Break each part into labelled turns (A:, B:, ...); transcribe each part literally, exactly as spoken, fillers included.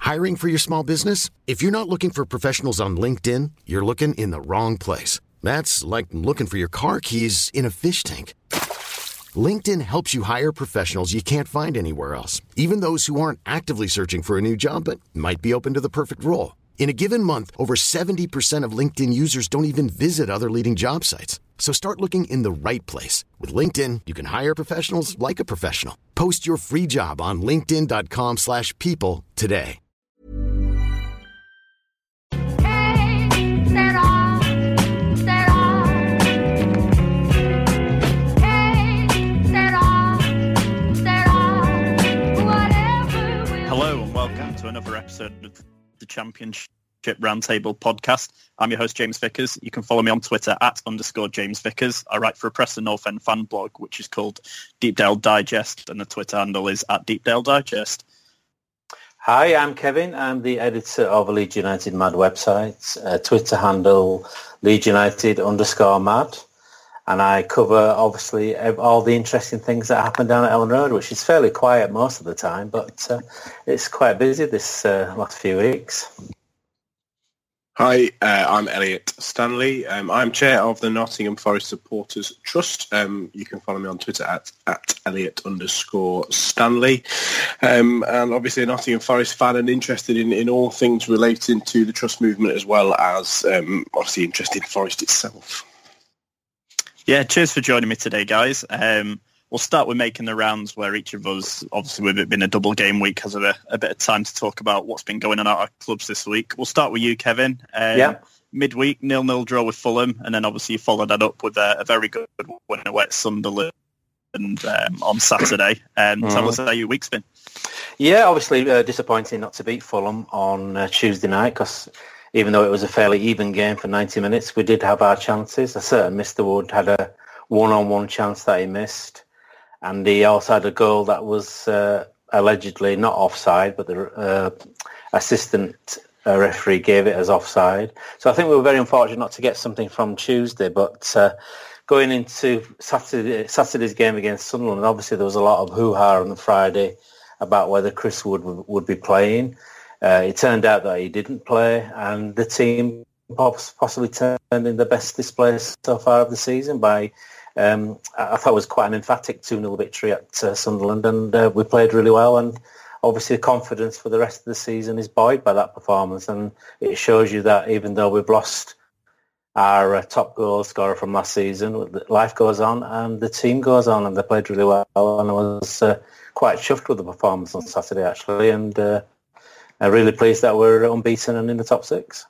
A: Hiring for your small business? If you're not looking for professionals on LinkedIn, you're looking in the wrong place. That's like looking for your car keys in a fish tank. LinkedIn helps you hire professionals you can't find anywhere else, even those who aren't actively searching for a new job but might be open to the perfect role. In a given month, over seventy percent of LinkedIn users don't even visit other leading job sites. So start looking in the right place. With LinkedIn, you can hire professionals like a professional. Post your free job on linkedin dot com slash people today.
B: Hello and welcome to another episode of the Championship Roundtable podcast. I'm your host, James Vickers. You can follow me on Twitter at underscore James Vickers. I write for a Preston North End fan blog, which is called Deepdale Digest, and the Twitter handle is at Deepdale Digest.
C: Hi, I'm Kevin. I'm the editor of Leeds United Mad website, uh, Twitter handle Leeds United underscore Mad. And I cover, obviously, all the interesting things that happen down at Ellen Road, which is fairly quiet most of the time, but uh, it's quite busy this uh, last few weeks.
D: Hi, uh, I'm Elliot Stanley. Um, I'm chair of the Nottingham Forest Supporters Trust. Um, you can follow me on Twitter at, at Elliot underscore Stanley. Um, and obviously a Nottingham Forest fan and interested in, in all things relating to the Trust movement, as well as um, obviously interested in Forest itself.
B: Yeah, cheers for joining me today, guys. Um, we'll start with making the rounds, where each of us, obviously with it being a double game week, has a, a bit of time to talk about what's been going on at our clubs this week. We'll start with you, Kevin. Um,
C: yeah.
B: Midweek, nil-nil draw with Fulham, and then obviously you followed that up with a, a very good win away at Sunderland and, um, on Saturday. Um, mm. Tell us how your week's been.
C: Yeah, obviously uh, disappointing not to beat Fulham on uh, Tuesday night, because even though it was a fairly even game for ninety minutes, we did have our chances. I certain Mister Wood had a one-on-one chance that he missed, and he also had a goal that was uh, allegedly not offside, but the uh, assistant uh, referee gave it as offside. So I think we were very unfortunate not to get something from Tuesday, but uh, going into Saturday, Saturday's game against Sunderland, obviously there was a lot of hoo-ha on the Friday about whether Chris Wood would, would be playing. Uh, it turned out that he didn't play, and the team possibly turned in the best display so far of the season by, um, I thought it was quite an emphatic two-nil victory at uh, Sunderland, and uh, we played really well, and obviously the confidence for the rest of the season is buoyed by that performance, and it shows you that even though we've lost our uh, top goal scorer from last season, life goes on and the team goes on, and they played really well, and I was uh, quite chuffed with the performance on Saturday, actually, and uh, I'm really pleased that we're unbeaten and in the top six.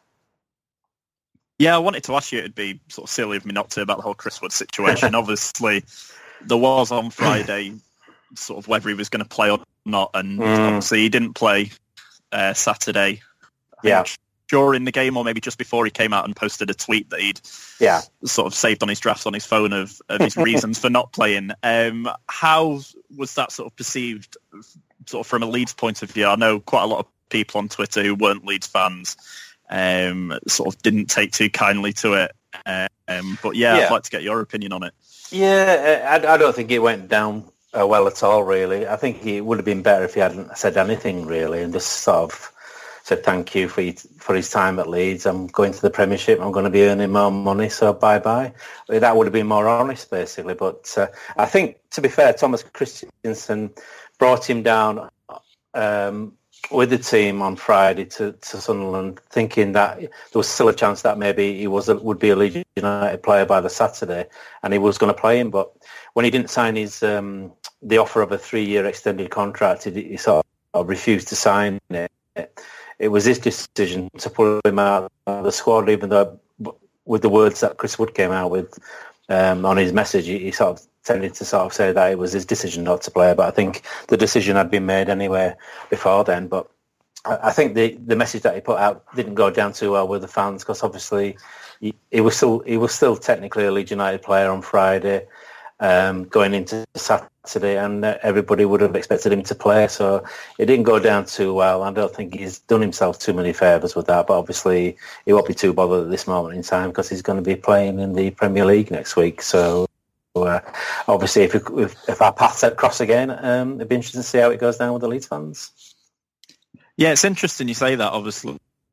B: Yeah, I wanted to ask you, it'd be sort of silly of me not to, about the whole Chris Wood situation. Obviously, there was on Friday sort of whether he was going to play or not, and mm. obviously he didn't play uh, Saturday.
C: Yeah.
B: During the game, or maybe just before, he came out and posted a tweet that he'd
C: yeah.
B: sort of saved on his drafts on his phone of, of his reasons for not playing. Um, how was that sort of perceived sort of from a Leeds point of view? I know quite a lot of people on Twitter who weren't Leeds fans um, sort of didn't take too kindly to it. Um, but yeah, yeah, I'd like to get your opinion on it.
C: Yeah, I, I don't think it went down uh, well at all, really. I think it would have been better if he hadn't said anything, really, and just sort of said thank you for for his time at Leeds. I'm going to the Premiership. I'm going to be earning more money, so bye-bye. That would have been more honest, basically. But uh, I think, to be fair, Thomas Christensen brought him down um, with the team on Friday to, to Sunderland, thinking that there was still a chance that maybe he was a, would be a Leeds United player by the Saturday, and he was going to play him. But when he didn't sign his um, the offer of a three-year extended contract, he, he sort of refused to sign it. It was his decision to pull him out of the squad, even though with the words that Chris Wood came out with um, on his message, he, he sort of tended to sort of say that it was his decision not to play. But I think the decision had been made anyway before then. But I, I think the, the message that he put out didn't go down too well with the fans, because obviously he, he was still he was still technically a Leeds United player on Friday. Um, going into Saturday, and uh, everybody would have expected him to play, so it didn't go down too well. I don't think he's done himself too many favours with that, but obviously he won't be too bothered at this moment in time because he's going to be playing in the Premier League next week. So uh, obviously if, if if our paths cross again, um, it'd be interesting to see how it goes down with the Leeds fans.
B: Yeah, it's interesting you say that. Obviously,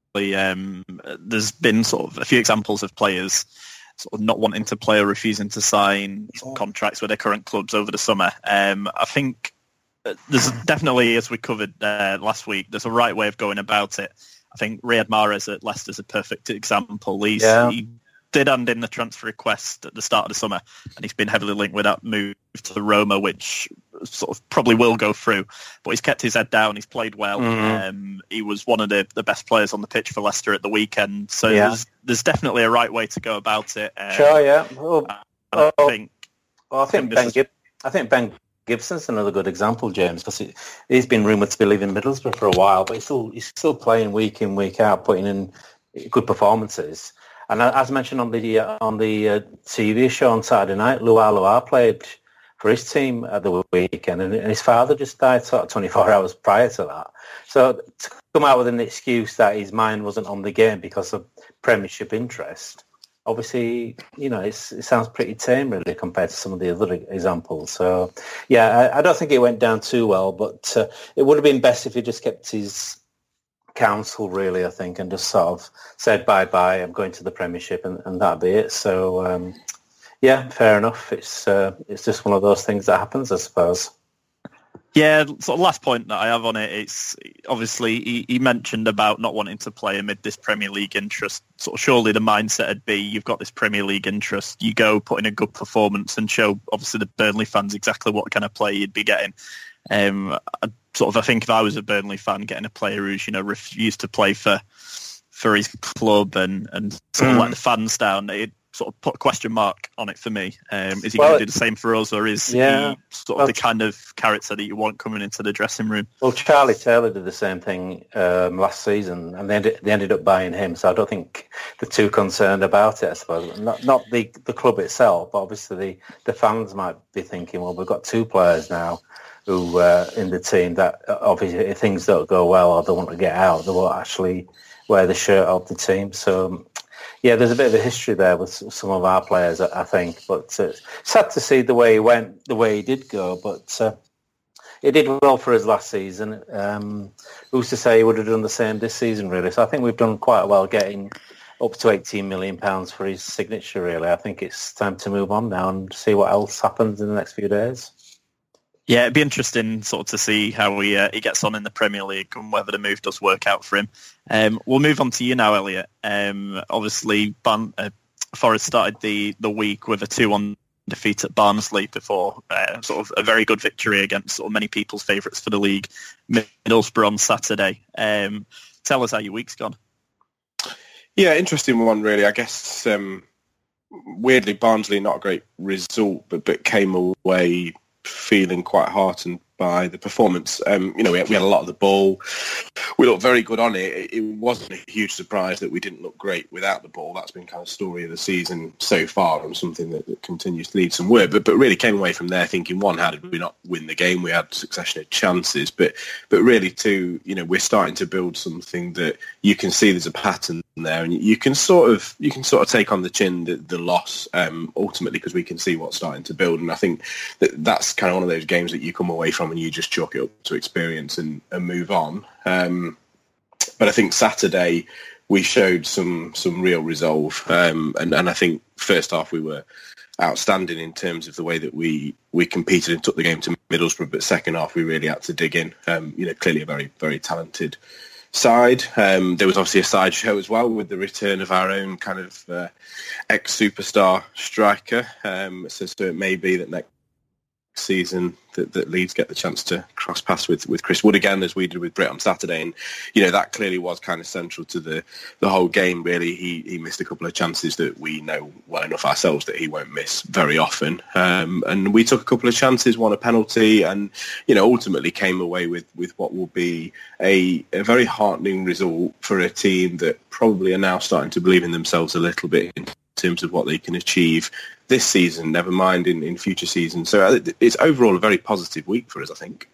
B: um, there's been sort of a few examples of players sort of not wanting to play or refusing to sign sort of contracts with their current clubs over the summer. Um, I think there's definitely, as we covered uh, last week, there's a right way of going about it. I think Riyad Mahrez at Leicester is a perfect example. He's, yeah. He did hand in the transfer request at the start of the summer, and he's been heavily linked with that move to Roma, which sort of probably will go through. But he's kept his head down. He's played well. Mm. Um, he was one of the, the best players on the pitch for Leicester at the weekend. So yeah. there's, there's definitely a right way to go about it. Um,
C: sure, yeah. Well,
B: I
C: well,
B: think.
C: Well, I think Ben. Is... Gib- I think Ben Gibson's another good example, James, because he, he's been rumoured to be leaving Middlesbrough for a while, but he's still he's still playing week in, week out, putting in good performances. And as mentioned on the uh, on the uh, T V show on Saturday night, Luar Luar played for his team at the weekend, and his father just died sort of twenty-four hours prior to that. So to come out with an excuse that his mind wasn't on the game because of Premiership interest, obviously, you know, it's, it sounds pretty tame really compared to some of the other examples. So, yeah, I, I don't think it went down too well, but uh, it would have been best if he just kept his counsel, really, I think, and just sort of said bye-bye, I'm going to the Premiership, and, and that'd be it. So, um, yeah, fair enough. It's uh, it's just one of those things that happens, I suppose.
B: Yeah, sort of last point that I have on it, it's obviously he, he mentioned about not wanting to play amid this Premier League interest. Sort of surely the mindset would be, you've got this Premier League interest, you go put in a good performance and show obviously the Burnley fans exactly what kind of play you'd be getting. Um, I, sort of, I think if I was a Burnley fan, getting a player who's, you know, refused to play for for his club and, and sort of mm. let the fans down, it sort of put a question mark on it for me. Um, is he well, going to do the same for us, or is yeah. he sort of well, the kind of character that you want coming into the dressing room?
C: Well, Charlie Taylor did the same thing um, last season, and they ended, they ended up buying him, so I don't think they're too concerned about it, I suppose. Not, not the, the club itself, but obviously the, the fans might be thinking, well, we've got two players now who uh, in the team that obviously if things don't go well or they want to get out, they will actually wear the shirt of the team. So, yeah, there's a bit of a history there with some of our players, I think. But uh, sad to see the way he went, the way he did go. But uh, he did well for us last season. Um, who's to say he would have done the same this season, really? So I think we've done quite well getting up to eighteen million pounds for his signature, really. I think it's time to move on now and see what else happens in the next few days.
B: Yeah, it'd be interesting sort of to see how he uh, he gets on in the Premier League and whether the move does work out for him. Um, we'll move on to you now, Elliot. Um, obviously, Ban- uh, Forest started the, the week with a two one defeat at Barnsley before uh, sort of a very good victory against sort of many people's favourites for the league, Middlesbrough on Saturday. Um, tell us how your week's gone.
D: Yeah, interesting one, really. I guess, um, weirdly, Barnsley, not a great result, but, but came away feeling quite heartened by the performance. Um, you know, we had, we had a lot of the ball. We looked very good on it. It wasn't a huge surprise that we didn't look great without the ball. That's been kind of story of the season so far, and something that, that continues to need some work. But but really came away from there thinking, one, how did we not win the game? We had a succession of chances, but but really, two, you know, we're starting to build something that you can see there's a pattern there, and you can sort of you can sort of take on the chin the, the loss um, ultimately, because we can see what's starting to build. And I think that that's kind of one of those games that you come away from and you just chalk it up to experience and, and move on. Um, but I think Saturday we showed some some real resolve, um, and, and I think first half we were outstanding in terms of the way that we, we competed and took the game to Middlesbrough, but second half we really had to dig in. Um, you know, clearly a very, very talented side. Um, there was obviously a side show as well with the return of our own kind of uh, ex-superstar striker. Um, so, so it may be that next season that, that Leeds get the chance to cross paths with, with Chris Wood again, as we did with Britt on Saturday. And, you know, that clearly was kind of central to the, the whole game, really. He he missed a couple of chances that we know well enough ourselves that he won't miss very often. Um, and we took a couple of chances, won a penalty, and, you know, ultimately came away with, with what will be a, a very heartening result for a team that probably are now starting to believe in themselves a little bit in terms of what they can achieve this season, never mind in, in future seasons. So it's overall a very positive week for us, I think.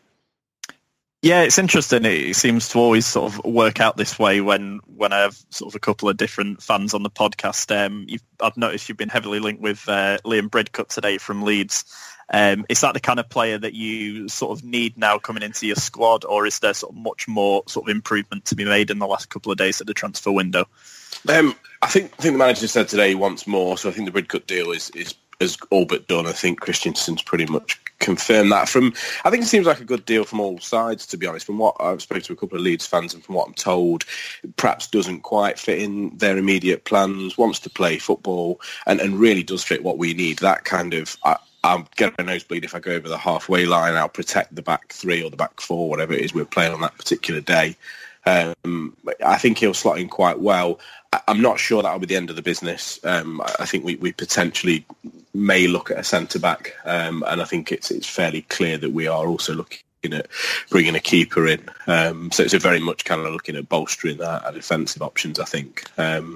B: Yeah, it's interesting. It seems to always sort of work out this way when, when I have sort of a couple of different fans on the podcast. Um, you've, I've noticed you've been heavily linked with uh, Liam Bridcut today from Leeds. Um, is that the kind of player that you sort of need now coming into your squad, or is there sort of much more sort of improvement to be made in the last couple of days at the transfer window?
D: Um, I think I think the manager said today he wants more, so I think the Bridcut deal is is is all but done. I think Christensen's pretty much confirmed that. From I think it seems like a good deal from all sides, to be honest. From what I've spoken to a couple of Leeds fans, and from what I'm told, perhaps doesn't quite fit in their immediate plans. Wants to play football, and, and really does fit what we need. That kind of. I, I'll get a nosebleed if I go over the halfway line. I'll protect the back three or the back four, whatever it is we're playing on that particular day. Um, I think he'll slot in quite well. I'm not sure that'll be the end of the business. Um, I think we, we potentially may look at a centre-back, um, and I think it's it's fairly clear that we are also looking at bringing a keeper in. Um, so it's a very much kind of looking at bolstering our, our defensive options, I think. Um,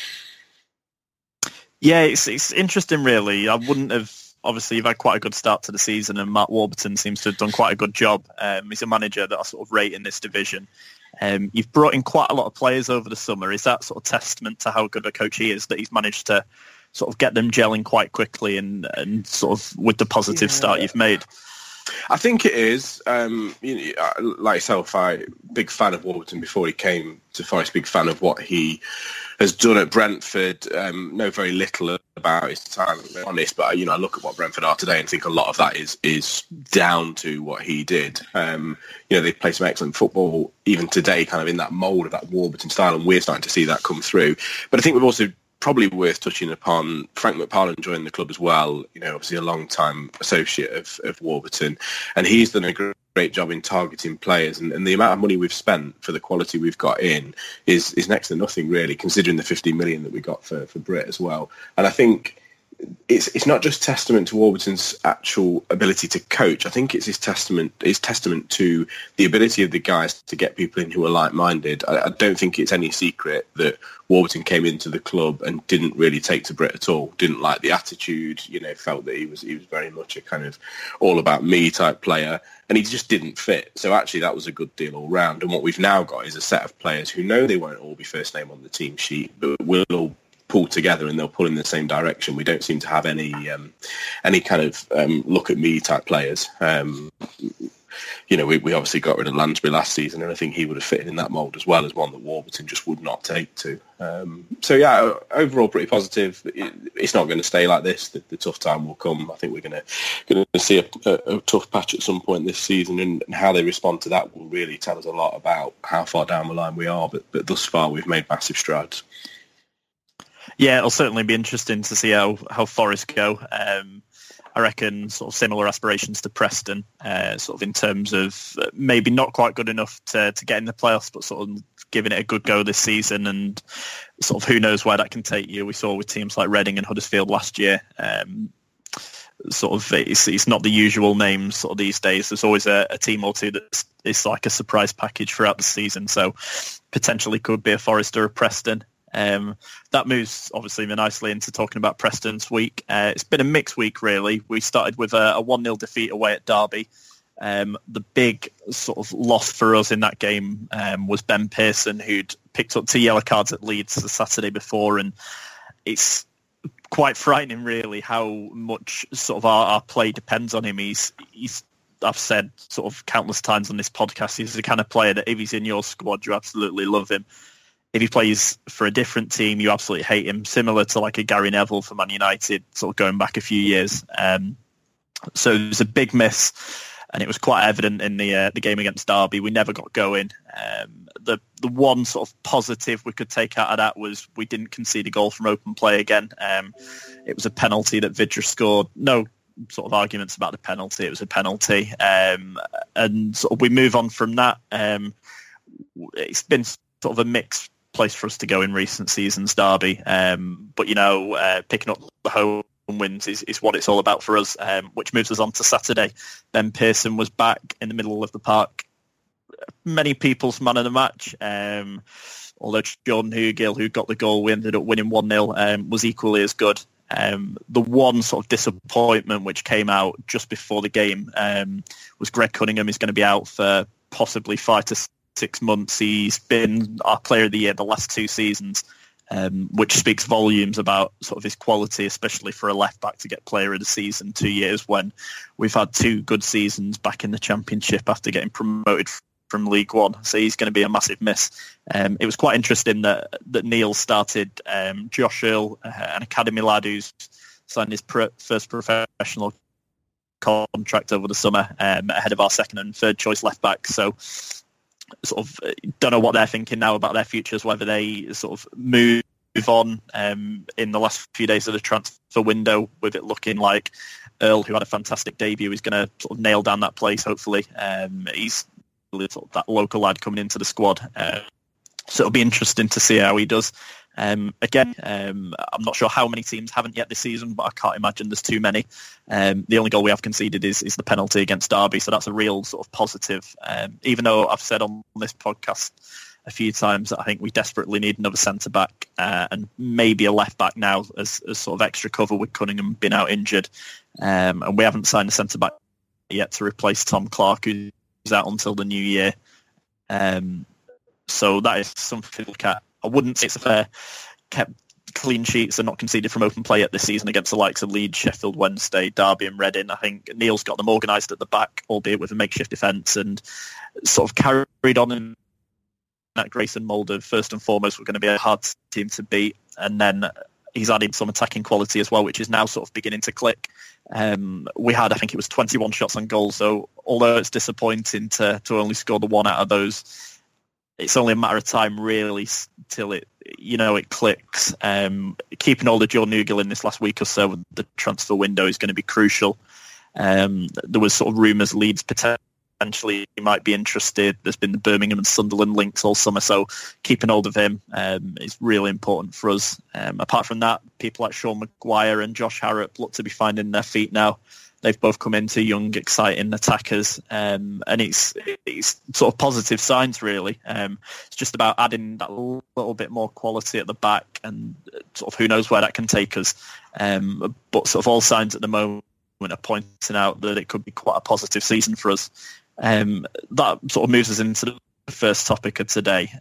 B: yeah, it's it's interesting, really. I wouldn't have... Obviously, you've had quite a good start to the season, and Matt Warburton seems to have done quite a good job. Um, he's a manager that I sort of rate in this division. Um, you've brought in quite a lot of players over the summer. Is that sort of testament to how good a coach he is, that he's managed to sort of get them gelling quite quickly and, and sort of with the positive yeah. start you've made?
D: I think it is. Um, you know, like yourself, I big fan of Warburton before he came to Forest. Big fan of what he has done at Brentford. Um, know very little about his time, to be honest. But you know, I look at what Brentford are today and think a lot of that is is down to what he did. Um, you know, they play some excellent football even today, kind of in that mould of that Warburton style, and we're starting to see that come through. But I think we've also probably worth touching upon Frank McParland joining the club as well. You know, obviously a long-time associate of, of Warburton, and he's done a great job in targeting players. And, and the amount of money we've spent for the quality we've got in is is next to nothing, really, considering the fifteen million that we got for for Britt as well. And I think it's it's not just testament to Warburton's actual ability to coach. I think it's his testament. It's testament to the ability of the guys to get people in who are like-minded. I, I don't think it's any secret that Warburton came into the club and didn't really take to Britt at all. Didn't like the attitude. You know, felt that he was he was very much a kind of all about me type player, and he just didn't fit. So actually, that was a good deal all round. And what we've now got is a set of players who know they won't all be first name on the team sheet, but will all pull together and they'll pull in the same direction. We don't seem to have any um, any kind of um, look at me type players. Um, you know, we, we obviously got rid of Lansbury last season, and I think he would have fitted in that mould as well as one that Warburton just would not take to. Um, so yeah, overall pretty positive. It, it's not going to stay like this. The, the tough time will come. I think we're going to going to see a, a, a tough patch at some point this season, and, and how they respond to that will really tell us a lot about how far down the line we are. But, but thus far, we've made massive strides.
B: Yeah, it'll certainly be interesting to see how, how Forest go. Um, I reckon sort of similar aspirations to Preston, uh, sort of in terms of maybe not quite good enough to, to get in the playoffs, but sort of giving it a good go this season, and sort of who knows where that can take you. We saw with teams like Reading and Huddersfield last year. Um, sort of it's, it's not the usual names sort of these days. There's always a, a team or two that is like a surprise package throughout the season, so potentially could be a Forest or a Preston. Um, that moves obviously nicely into talking about Preston's week. Uh, it's been a mixed week, really. We started with a, a one nil defeat away at Derby. Um, the big sort of loss for us in that game um, was Ben Pearson, who'd picked up two yellow cards at Leeds the Saturday before, and it's quite frightening, really, how much sort of our, our play depends on him. He's, he's, I've said sort of countless times on this podcast, he's the kind of player that if he's in your squad, you absolutely love him. If he plays for a different team, you absolutely hate him, similar to like a Gary Neville for Man United, sort of going back a few years. Um, so it was a big miss, and it was quite evident in the uh, the game against Derby. We never got going. Um, the the one sort of positive we could take out of that was we didn't concede a goal from open play again. Um, it was a penalty that Vidra scored. No sort of arguments about the penalty. It was a penalty. Um, and sort of we move on from that. Um, it's been sort of a mixed place for us to go in recent seasons, Derby. Um, but, you know, uh, picking up the home wins is, is what it's all about for us, um, which moves us on to Saturday. Ben Pearson was back in the middle of the park. Many people's man of the match. Um, although Jordan Hugill, who got the goal, we ended up winning one nil, um, was equally as good. Um, the one sort of disappointment which came out just before the game um, was Greg Cunningham is going to be out for possibly five to six months. He's been our player of the year the last two seasons. um, which speaks volumes about sort of his quality, especially for a left-back to get player of the season two years when we've had two good seasons back in the Championship after getting promoted from League One. So he's going to be a massive miss. Um, it was quite interesting that, that Neil started um, Josh Earl, uh, an academy lad who's signed his pro- first professional contract over the summer um, ahead of our second and third choice left-back. So sort of don't know what they're thinking now about their futures, whether they sort of move on um, in the last few days of the transfer window, with it looking like Earl, who had a fantastic debut, is going to sort of nail down that place, hopefully. Um, he's sort of that local lad coming into the squad. Uh, so it'll be interesting to see how he does. Um, again, um, I'm not sure how many teams haven't yet this season, but I can't imagine there's too many. Um, the only goal we have conceded is, is the penalty against Derby, so that's a real sort of positive. Um, even though I've said on this podcast a few times that I think we desperately need another centre-back uh, and maybe a left-back now as, as sort of extra cover with Cunningham being out injured. Um, and we haven't signed a centre-back yet to replace Tom Clark, who's out until the new year. Um, so that is something to look at. I wouldn't say it's a fair kept clean sheets and not conceded from open play yet this season against the likes of Leeds, Sheffield Wednesday, Derby and Reading. I think Neil's got them organised at the back, albeit with a makeshift defence, and sort of carried on in that Grayson mould of first and foremost we're going to be a hard team to beat, and then he's added some attacking quality as well, which is now sort of beginning to click. Um, we had, I think it was twenty-one shots on goal, so although it's disappointing to, to only score the one out of those, it's only a matter of time really till it, you know, it clicks. Um, keeping hold of Joe Newgill in this last week or so with the transfer window is going to be crucial. Um, there was sort of rumours Leeds potentially might be interested. There's been the Birmingham and Sunderland links all summer, so keeping hold of him um, is really important for us. Um, apart from that, people like Sean Maguire and Josh Harrop look to be finding their feet now. They've both come into young, exciting attackers, um, and it's it's sort of positive signs, really. Um, it's just about adding that little bit more quality at the back, and sort of who knows where that can take us. Um, but sort of all signs at the moment are pointing out that it could be quite a positive season for us. Um, that sort of moves us into the first topic of today.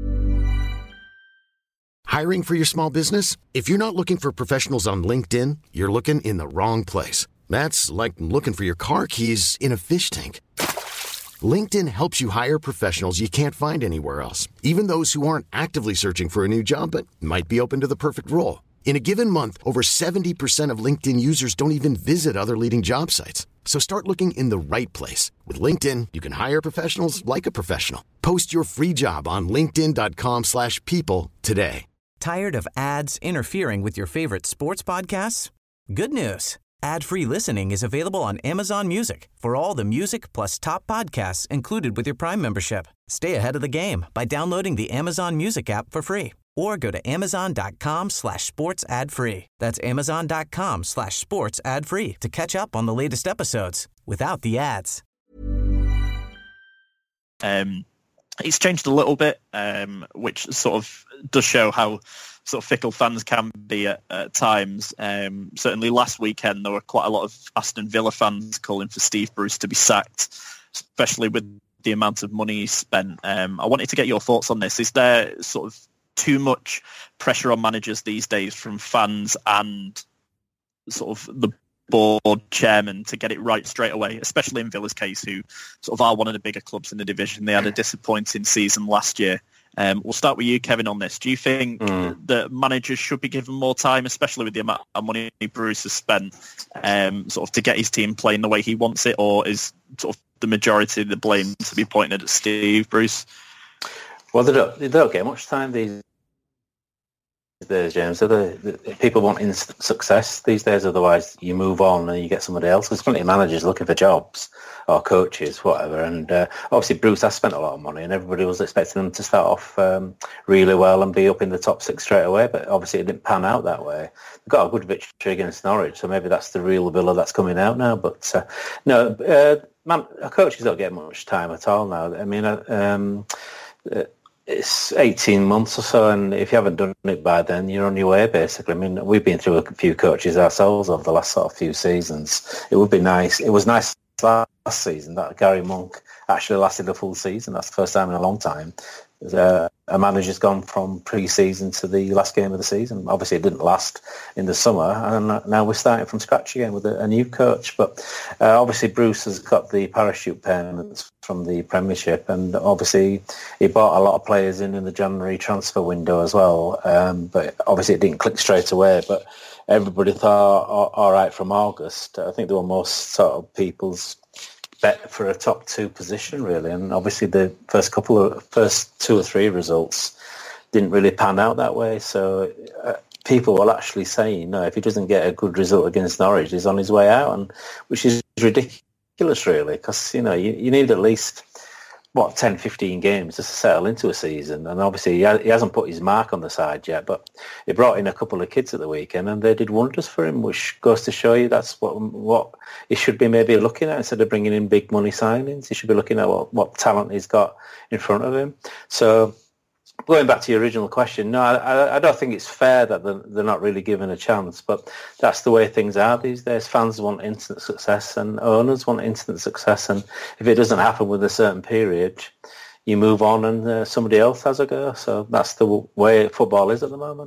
A: Hiring for your small business? If you're not looking for professionals on LinkedIn, you're looking in the wrong place. That's like looking for your car keys in a fish tank. LinkedIn helps you hire professionals you can't find anywhere else, even those who aren't actively searching for a new job but might be open to the perfect role. In a given month, over seventy percent of LinkedIn users don't even visit other leading job sites. So start looking in the right place. With LinkedIn, you can hire professionals like a professional. Post your free job on linkedin.com slash people today.
E: Tired of ads interfering with your favorite sports podcasts? Good news. Ad-free listening is available on Amazon Music for all the music plus top podcasts included with your Prime membership. Stay ahead of the game by downloading the Amazon Music app for free or go to amazon.com slash sports ad free. That's amazon.com slash sports ad free to catch up on the latest episodes without the ads.
B: Um, it's changed a little bit, um, which sort of does show how sort of fickle fans can be at, at times. Um, certainly last weekend there were quite a lot of Aston Villa fans calling for Steve Bruce to be sacked, especially with the amount of money he spent. Um, I wanted to get your thoughts on this. Is there sort of too much pressure on managers these days from fans and sort of the board chairman to get it right straight away, especially in Villa's case, who sort of are one of the bigger clubs in the division? They had a disappointing season last year. Um, we'll start with you, Kevin, on this. Do you think mm. that managers should be given more time, especially with the amount of money Bruce has spent, um, sort of to get his team playing the way he wants it, or is sort of the majority of the blame to be pointed at Steve Bruce?
C: Well, they don't, they don't get much time these days, James. So the, the, people want instant success these days, otherwise you move on and you get somebody else. There's plenty of managers looking for jobs or coaches, whatever. And uh, obviously Bruce has spent a lot of money and everybody was expecting them to start off um, really well and be up in the top six straight away, but obviously it didn't pan out that way. They've got a good victory against Norwich, so maybe that's the real Villa that's coming out now. But uh, no, uh, man, coaches don't get much time at all now. I mean, uh, um, uh, it's eighteen months or so, and if you haven't done it by then, you're on your way, basically. I mean, we've been through a few coaches ourselves over the last sort of few seasons. It would be nice. It was nice last season that Gary Monk actually lasted a full season. That's the first time in a long time. Uh, a manager's gone from pre-season to the last game of the season. Obviously, it didn't last in the summer, and now we're starting from scratch again with a, a new coach. But uh, obviously, Bruce has got the parachute payments from the Premiership, and obviously, he bought a lot of players in in the January transfer window as well. Um, but obviously, it didn't click straight away. But everybody thought, all, all right, from August. I think there were most sort of people's bet for a top two position, really, and obviously the first couple of first two or three results didn't really pan out that way. So uh, people will actually say, you know, if he doesn't get a good result against Norwich, he's on his way out, and which is ridiculous, really, because you know you, you need at least what ten, fifteen games just to settle into a season, and obviously he, ha- he hasn't put his mark on the side yet. But he brought in a couple of kids at the weekend, and they did wonders for him, which goes to show you that's what what he should be maybe looking at instead of bringing in big money signings. He should be looking at what, what talent he's got in front of him. So going back to your original question, no, I, I don't think it's fair that they're, they're not really given a chance, but that's the way things are these days. Fans want instant success and owners want instant success, and if it doesn't happen with a certain period, you move on and uh, somebody else has a go. So that's the w- way football is at the moment.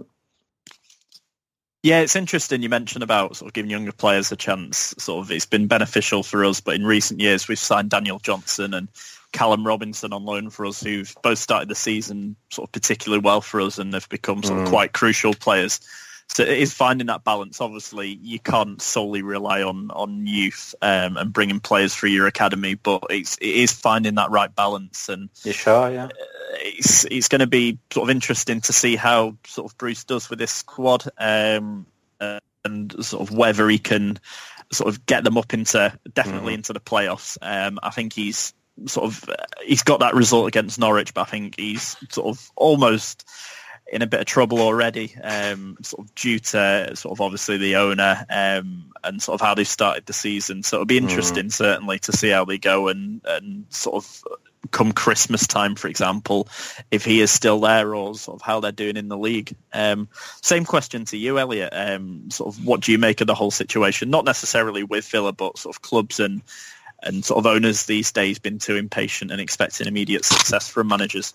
B: Yeah, it's interesting you mentioned about sort of giving younger players a chance. Sort of, it's been beneficial for us, but in recent years we've signed Daniel Johnson and Callum Robinson on loan for us, who've both started the season sort of particularly well for us and have become sort of quite crucial players. So it is finding that balance. Obviously, you can't solely rely on on youth um, and bringing players through your academy, but it's it is finding that right balance. And
C: you sure, yeah.
B: It's it's going to be sort of interesting to see how sort of Bruce does with this squad, um, uh, and sort of whether he can sort of get them up into definitely mm-hmm. into the playoffs. Um, I think he's sort of he's got that result against Norwich, but I think he's sort of almost in a bit of trouble already, um, sort of due to sort of obviously the owner um, and sort of how they've started the season. So it'll be interesting mm. certainly to see how they go and, and sort of come Christmas time, for example, if he is still there or sort of how they're doing in the league. Um, same question to you, Elliot. Um, sort of what do you make of the whole situation? Not necessarily with Villa, but sort of clubs and and sort of owners these days been too impatient and expecting immediate success from managers.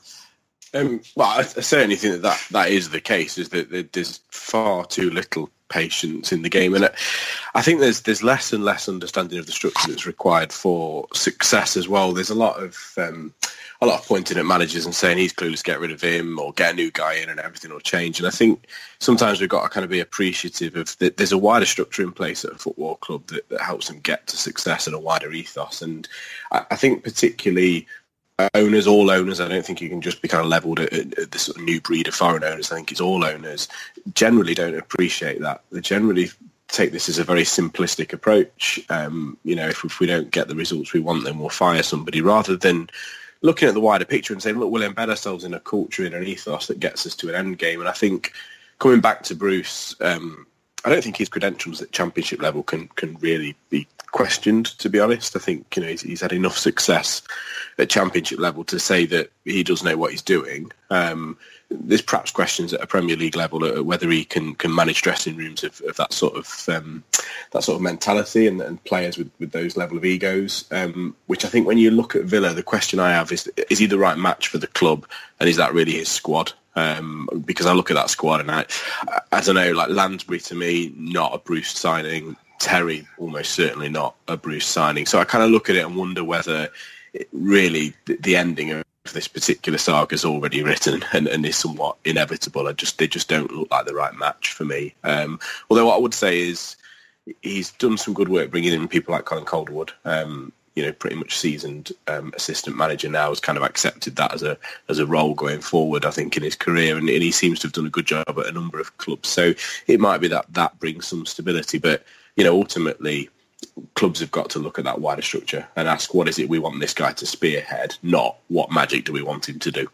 D: Um, well, I, I certainly think that, that that is the case, is that there's far too little patience in the game. And I think there's there's less and less understanding of the structure that's required for success as well. There's a lot of um, a lot of pointing at managers and saying he's clueless, get rid of him, or get a new guy in and everything will change. And I think sometimes we've got to kind of be appreciative of that there's a wider structure in place at a football club that, that helps them get to success and a wider ethos. And I, I think particularly owners, all owners, I don't think you can just be kind of levelled at, at, at this sort of new breed of foreign owners. I think it's all owners generally don't appreciate that. They generally take this as a very simplistic approach. Um, you know, if, if we don't get the results we want, then we'll fire somebody, rather than looking at the wider picture and saying, look, we'll embed ourselves in a culture, in an ethos that gets us to an end game. And I think coming back to Bruce, um, I don't think his credentials at championship level can can really be questioned, to be honest. I think, you know, he's, he's had enough success at championship level to say that he does know what he's doing. Um, there's perhaps questions at a Premier League level at whether he can, can manage dressing rooms of, of that sort of um, that sort of mentality and, and players with, with those level of egos. Um, which I think when you look at Villa, the question I have is: is he the right match for the club, and is that really his squad? Um, because I look at that squad and I, I don't know, like Lansbury to me, not a Bruce signing. Terry, almost certainly not a Bruce signing. So I kind of look at it and wonder whether it really the, the ending of this particular saga is already written and, and is somewhat inevitable. I just they just don't look like the right match for me. Um, although what I would say is he's done some good work bringing in people like Colin Calderwood. Um, you know, pretty much seasoned um, assistant manager now, has kind of accepted that as a as a role going forward, I think, in his career, and, and he seems to have done a good job at a number of clubs. So it might be that that brings some stability, but you know, ultimately, clubs have got to look at that wider structure and ask, what is it we want this guy to spearhead, not what magic do we want him to do.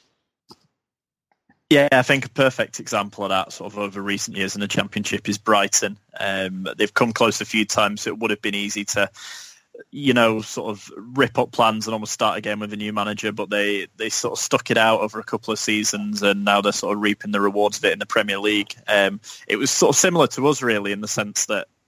B: Yeah, I think a perfect example of that sort of over recent years in the Championship is Brighton. Um, they've come close a few times, so it would have been easy to, you know, sort of rip up plans and almost start again with a new manager, but they, they sort of stuck it out over a couple of seasons, and now they're sort of reaping the rewards of it in the Premier League. Um, it was sort of similar to us, really, in the sense that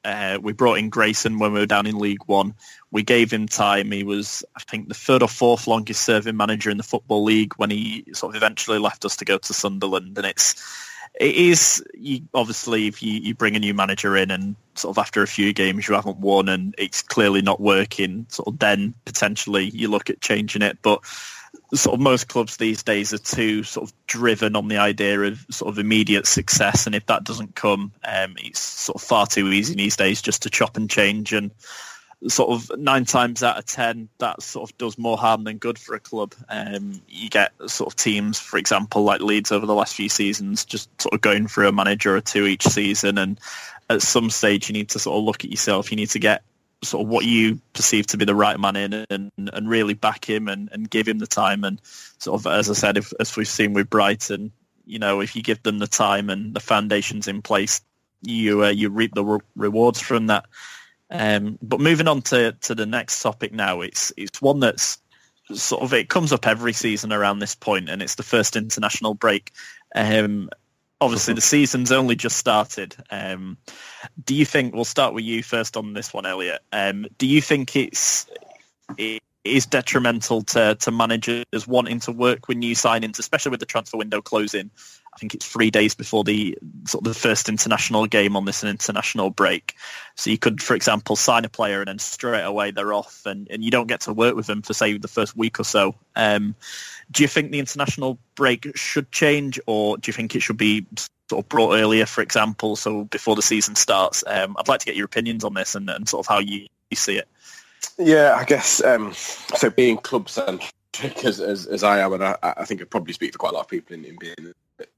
B: Uh, we brought in Grayson when we were down in League One. We gave him time. He was, I think, the third or fourth longest serving manager in the Football League when he sort of eventually left us to go to Sunderland. And it's, it is, you, obviously, if you, you bring a new manager in and sort of after a few games you haven't won and it's clearly not working, sort of then potentially you look at changing it. But sort of most clubs these days are too sort of driven on the idea of sort of immediate success, and if that doesn't come, um, it's sort of far too easy these days just to chop and change, and sort of nine times out of ten that sort of does more harm than good for a club. Um, you get sort of teams, for example, like Leeds over the last few seasons, just sort of going through a manager or two each season, and at some stage you need to sort of look at yourself. You need to get sort of what you perceive to be the right man in and, and really back him and, and give him the time. And sort of, as I said, if, as we've seen with Brighton, you know, if you give them the time and the foundations in place, you uh, you reap the re- rewards from that. Um, but moving on to, to the next topic now, it's it's one that's sort of, it comes up every season around this point, and it's the first international break. Um, Obviously, the season's only just started. Um, do you think, we'll start with you first on this one, Elliot. Um, do you think it's it is detrimental to, to managers wanting to work with new signings, especially with the transfer window closing? I think it's three days before the sort of the first international game on this international break. So you could, for example, sign a player and then straight away they're off, and, and you don't get to work with them for, say, the first week or so. Um, do you think the international break should change, or do you think it should be sort of brought earlier, for example, so before the season starts? Um, I'd like to get your opinions on this and, and sort of how you, you see it.
D: Yeah, I guess, um, so being club-centric as, as, as I am, and I, I think I probably speak for quite a lot of people in, in being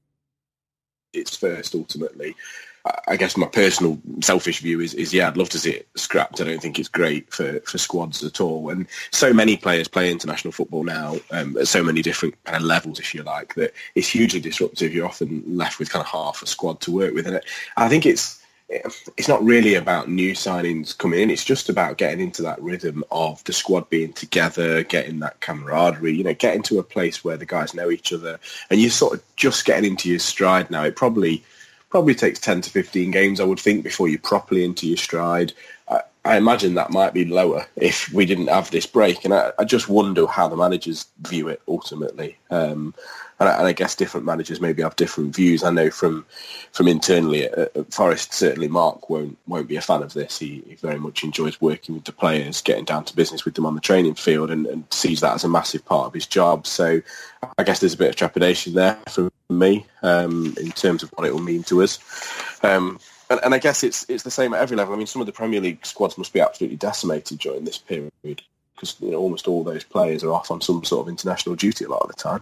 D: it's first ultimately. I guess my personal selfish view is, is yeah, I'd love to see it scrapped. I don't think it's great for, for squads at all. And so many players play international football now um, at so many different kind of levels, if you like, that it's hugely disruptive. You're often left with kind of half a squad to work with. And I think it's it's not really about new signings coming in. It's just about getting into that rhythm of the squad being together, getting that camaraderie, you know, getting to a place where the guys know each other, and you're sort of just getting into your stride now. It probably probably takes ten to fifteen games, I would think, before you're properly into your stride. I, I imagine that might be lower if we didn't have this break, and I, I just wonder how the managers view it ultimately. Um, and, I, and I guess different managers maybe have different views. I know from from internally at, at Forest, certainly Mark won't won't be a fan of this. He, he very much enjoys working with the players, getting down to business with them on the training field, and, and sees that as a massive part of his job. So I guess there's a bit of trepidation there from me um, in terms of what it will mean to us. Um, and, and I guess it's it's the same at every level. I mean, some of the Premier League squads must be absolutely decimated during this period because, you know, almost all those players are off on some sort of international duty a lot of the time.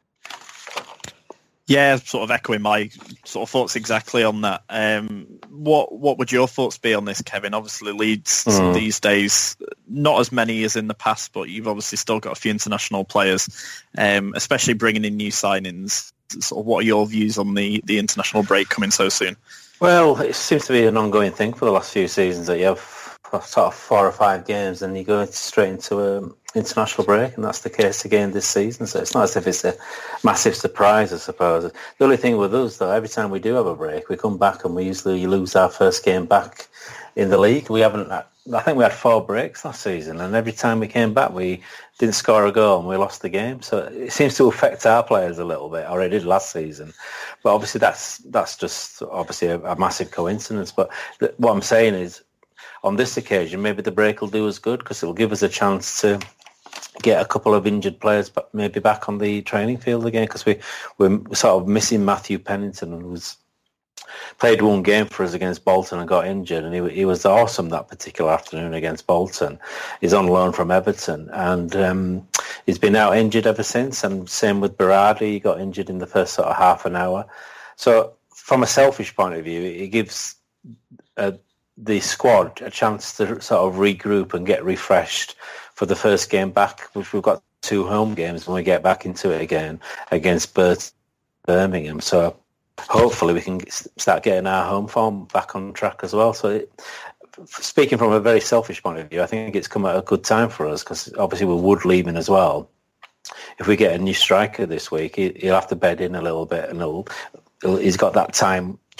B: Yeah, sort of echoing my sort of thoughts exactly on that. Um, what what would your thoughts be on this, Kevin? Obviously, Leeds mm. these days, not as many as in the past, but you've obviously still got a few international players, um, especially bringing in new signings. Sort of, what are your views on the, the international break coming so soon?
C: Well, it seems to be an ongoing thing for the last few seasons that you have sort of four or five games and you go straight into an international break, and that's the case again this season. So it's not as if it's a massive surprise, I suppose. The only thing with us, though, every time we do have a break, we come back and we usually lose our first game back in the league. We haven't. I think we had four breaks last season, and every time we came back, we didn't score a goal and we lost the game. So it seems to affect our players a little bit, or it did last season. But obviously, that's that's just obviously a, a massive coincidence. But th- what I'm saying is, on this occasion, maybe the break will do us good because it will give us a chance to get a couple of injured players but maybe back on the training field again, because we, we're sort of missing Matthew Pennington, who was played one game for us against Bolton and got injured, and he, he was awesome that particular afternoon against Bolton. He's on loan from Everton, and um, he's been out injured ever since, and same with Berardi. He got injured in the first sort of half an hour. So from a selfish point of view, it gives a the squad a chance to sort of regroup and get refreshed for the first game back, which we've got two home games when we get back into it again against Birmingham. So hopefully we can start getting our home form back on track as well. So it, speaking from a very selfish point of view, I think it's come at a good time for us because obviously with Wood leaving as well, if we get a new striker this week, he, he'll have to bed in a little bit and he'll, he'll, he's got that time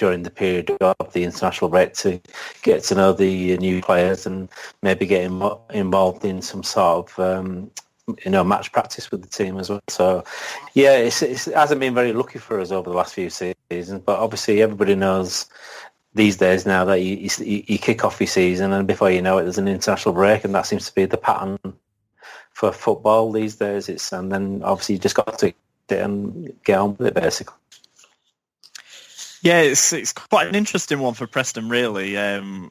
C: during the period of the international break to get to know the new players and maybe get Im- involved in some sort of um, you know match practice with the team as well. So yeah, it's, it's, it hasn't been very lucky for us over the last few seasons, but obviously everybody knows these days now that you, you, you kick off your season and before you know it there's an international break, and that seems to be the pattern for football these days. It's and then obviously you just got to get and get on with it basically.
B: Yeah, it's it's quite an interesting one for Preston, really. Um,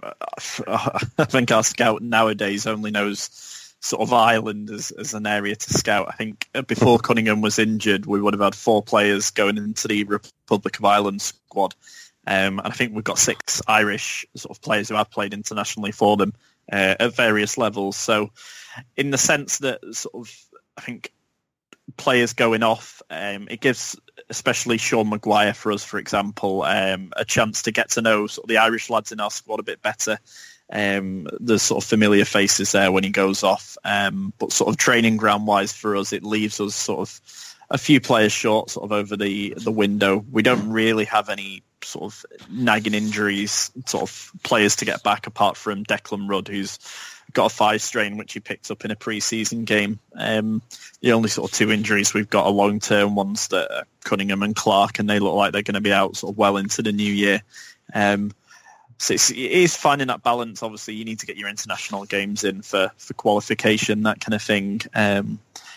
B: I think our scout nowadays only knows sort of Ireland as, as an area to scout. I think before Cunningham was injured, we would have had four players going into the Republic of Ireland squad. Um, and I think we've got six Irish sort of players who have played internationally for them uh, at various levels. So in the sense that sort of, I think, players going off, um, it gives especially Sean Maguire for us, for example, um, a chance to get to know sort of the Irish lads in our squad a bit better. Um, there's sort of familiar faces there when he goes off, um, but sort of training ground wise for us, it leaves us sort of a few players short sort of over the, the window. We don't really have any sort of nagging injuries, sort of players to get back apart from Declan Rudd, who's got a thigh strain which he picked up in a pre-season game. Um, the only sort of two injuries we've got are long-term ones that are Cunningham and Clark, and they look like they're going to be out sort of well into the new year. Um, so it's, it is finding that balance. Obviously, you need to get your international games in for, for qualification, that kind of thing. Um,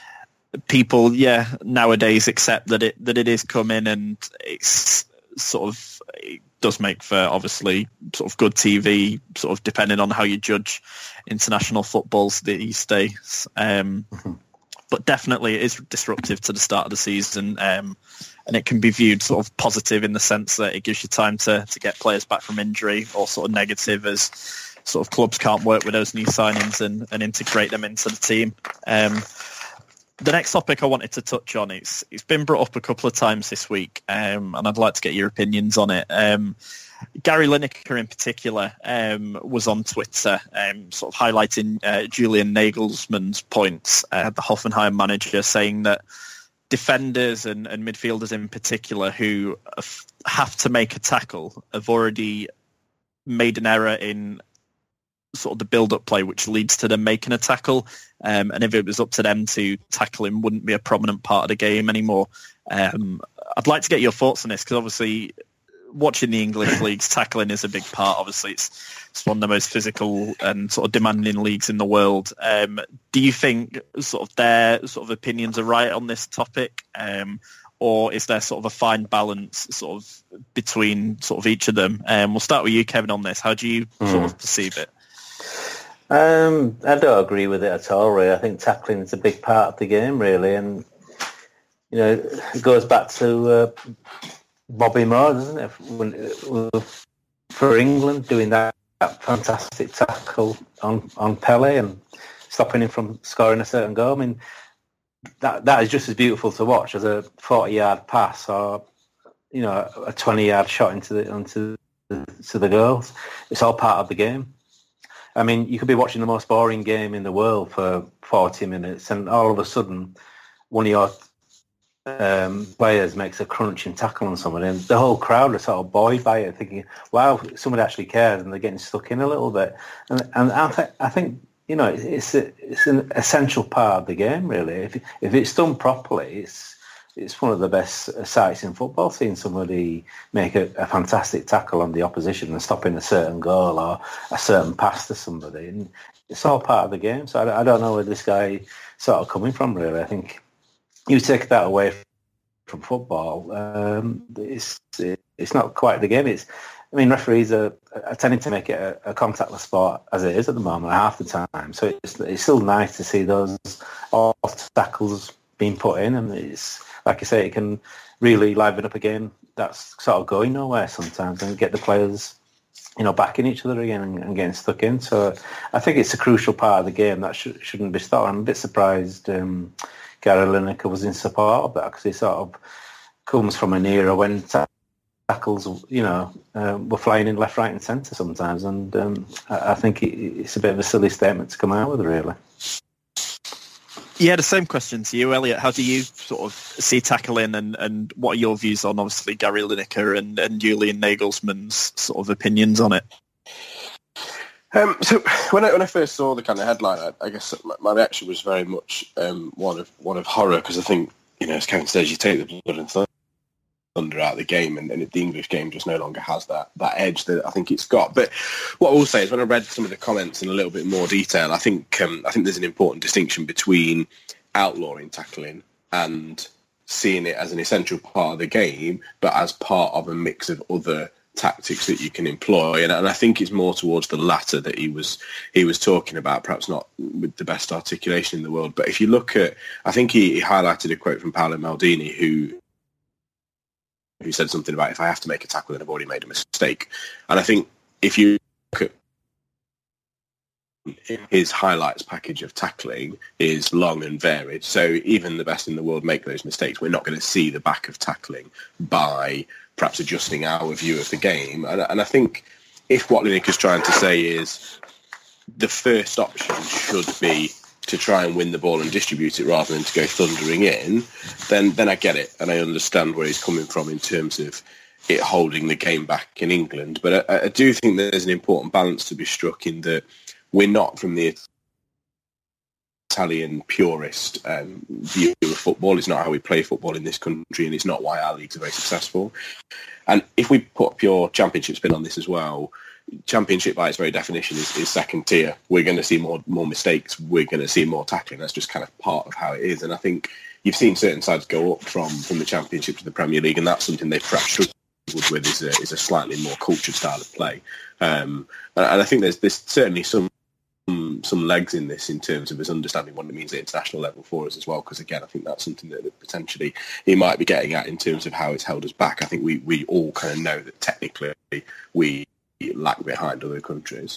B: people, yeah, nowadays accept that it that it is coming, and it's sort of it does make for obviously sort of good T V, sort of depending on how you judge international footballs these days. Um, mm-hmm. But definitely it is disruptive to the start of the season, um, and it can be viewed sort of positive in the sense that it gives you time to, to get players back from injury, or sort of negative as sort of clubs can't work with those new signings and, and integrate them into the team. Um, The next topic I wanted to touch on, it's it's been brought up a couple of times this week, um, and I'd like to get your opinions on it. Um, Gary Lineker in particular um, was on Twitter um, sort of highlighting uh, Julian Nagelsmann's points, uh, the Hoffenheim manager, saying that defenders and, and midfielders in particular who have to make a tackle have already made an error in sort of the build-up play, which leads to them making a tackle. Um, and if it was up to them to tackle him, wouldn't be a prominent part of the game anymore. Um, I'd like to get your thoughts on this, because obviously watching the English leagues, tackling is a big part. Obviously, it's, it's one of the most physical and sort of demanding leagues in the world. Um, do you think sort of their sort of opinions are right on this topic? Um, or is there sort of a fine balance sort of between sort of each of them? Um, we'll start with you, Kevin, on this. How do you mm. sort of perceive it?
C: Um, I don't agree with it at all, really. I think tackling is a big part of the game, really, and you know, it goes back to uh, Bobby Moore, doesn't it? When, for England, doing that, that fantastic tackle on, on Pele and stopping him from scoring a certain goal. I mean, that that is just as beautiful to watch as a forty-yard pass or you know a twenty-yard shot into the into the, to the goals. It's all part of the game. I mean, you could be watching the most boring game in the world for forty minutes, and all of a sudden, one of your um, players makes a crunching tackle on somebody, and the whole crowd are sort of buoyed by it, thinking, "Wow, somebody actually cares," and they're getting stuck in a little bit. And, and I, th- I think you know, it's a, it's an essential part of the game, really. If if it's done properly, it's it's one of the best sights in football, seeing somebody make a, a fantastic tackle on the opposition and stopping a certain goal or a certain pass to somebody. And it's all part of the game. So I, I don't know where this guy sort of coming from, really. I think you take that away from football, um, it's it's not quite the game. It's I mean, referees are, are tending to make it a, a contactless sport as it is at the moment, half the time. So it's it's still nice to see those all tackles being put in, and it's like I say, it can really liven up a game that's sort of going nowhere sometimes, and get the players, you know, backing each other again and, and getting stuck in. So I think it's a crucial part of the game that sh- shouldn't be stopped. I'm a bit surprised um, Gary Lineker was in support of that, because he sort of comes from an era when tackles, you know, uh, were flying in left, right and centre sometimes. And um, I, I think it, it's a bit of a silly statement to come out with, really.
B: Yeah, the same question to you, Elliot. How do you sort of see tackling, and, and what are your views on, obviously, Gary Lineker and, and Julian Nagelsmann's sort of opinions on it?
D: Um, so when I when I first saw the kind of headline, I, I guess my, my reaction was very much um, one of one of horror, because I think, you know, as Kevin says, you take the blood and thunder out of the game, and, and the English game just no longer has that, that edge that I think it's got. But what I will say is, when I read some of the comments in a little bit more detail, I think um, I think there's an important distinction between outlawing tackling and seeing it as an essential part of the game, but as part of a mix of other tactics that you can employ, and, and I think it's more towards the latter that he was he was talking about, perhaps not with the best articulation in the world. But if you look at, I think he, he highlighted a quote from Paolo Maldini, who who said something about, if I have to make a tackle, then I've already made a mistake. And I think if you look at his highlights package of tackling is long and varied. So even the best in the world make those mistakes. We're not going to see the back of tackling by perhaps adjusting our view of the game. And, and I think if what Lineker's trying to say is the first option should be to try and win the ball and distribute it rather than to go thundering in, then then I get it. And I understand where he's coming from in terms of it holding the game back in England. But I, I do think there's an important balance to be struck in that we're not from the Italian purist um, view of football. It's not how we play football in this country, and it's not why our leagues are very successful. And if we put a pure championship spin on this as well, championship by its very definition is, is second tier. We're going to see more more mistakes. We're going to see more tackling. That's just kind of part of how it is. And I think you've seen certain sides go up from, from the Championship to the Premier League, and that's something they've perhaps struggled with, is a, is a slightly more cultured style of play. Um, and, and I think there's, there's certainly some some legs in this in terms of us understanding what it means at international level for us as well, because again I think that's something that, that potentially he might be getting at in terms of how it's held us back. I think we, we all kind of know that technically we lag behind other countries.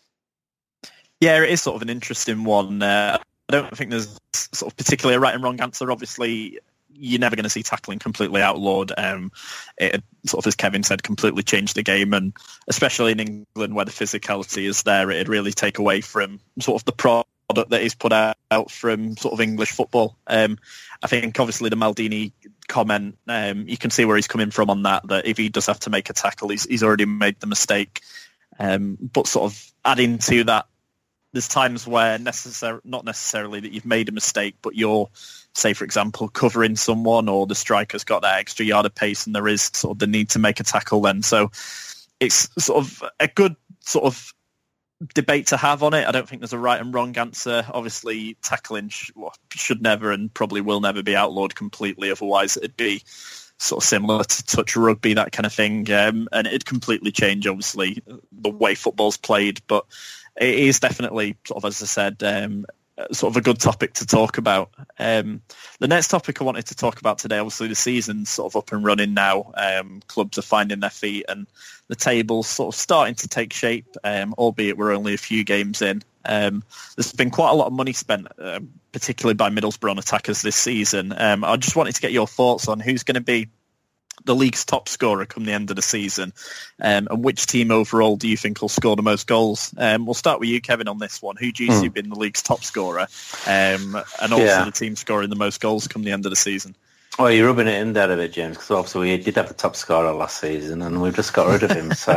B: Yeah, it is sort of an interesting one. Uh, I don't think there's sort of particularly a right and wrong answer. Obviously, you're never going to see tackling completely outlawed. Um, it sort of, as Kevin said, completely changed the game, and especially in England where the physicality is there, it'd really take away from sort of the product that is put out from sort of English football. Um, I think obviously the Maldini comment, um, you can see where he's coming from on that, that if he does have to make a tackle, he's, he's already made the mistake. Um, but sort of adding to that, there's times where necessar- not necessarily that you've made a mistake, but you're, say, for example, covering someone, or the striker's got that extra yard of pace and there is sort of the need to make a tackle then. So it's sort of a good sort of debate to have on it. I don't think there's a right and wrong answer. Obviously, tackling sh- well, should never and probably will never be outlawed completely. Otherwise, it'd be sort of similar to touch rugby, that kind of thing. Um, and it'd completely change, obviously, the way football's played. But it is definitely, sort of, as I said, um, sort of a good topic to talk about. Um, the next topic I wanted to talk about today, obviously the season's sort of up and running now. Um, clubs are finding their feet and the table's sort of starting to take shape, um, albeit we're only a few games in. Um, there's been quite a lot of money spent, uh, particularly by Middlesbrough on attackers this season. Um, I just wanted to get your thoughts on who's going to be the league's top scorer come the end of the season, um, and which team overall do you think will score the most goals? Um, we'll start with you, Kevin, on this one. Who do you hmm. see being the league's top scorer, um, and also yeah. the team scoring the most goals come the end of the season?
C: Well, you're rubbing it in there a bit, James, because obviously we did have the top scorer last season and we've just got rid of him. So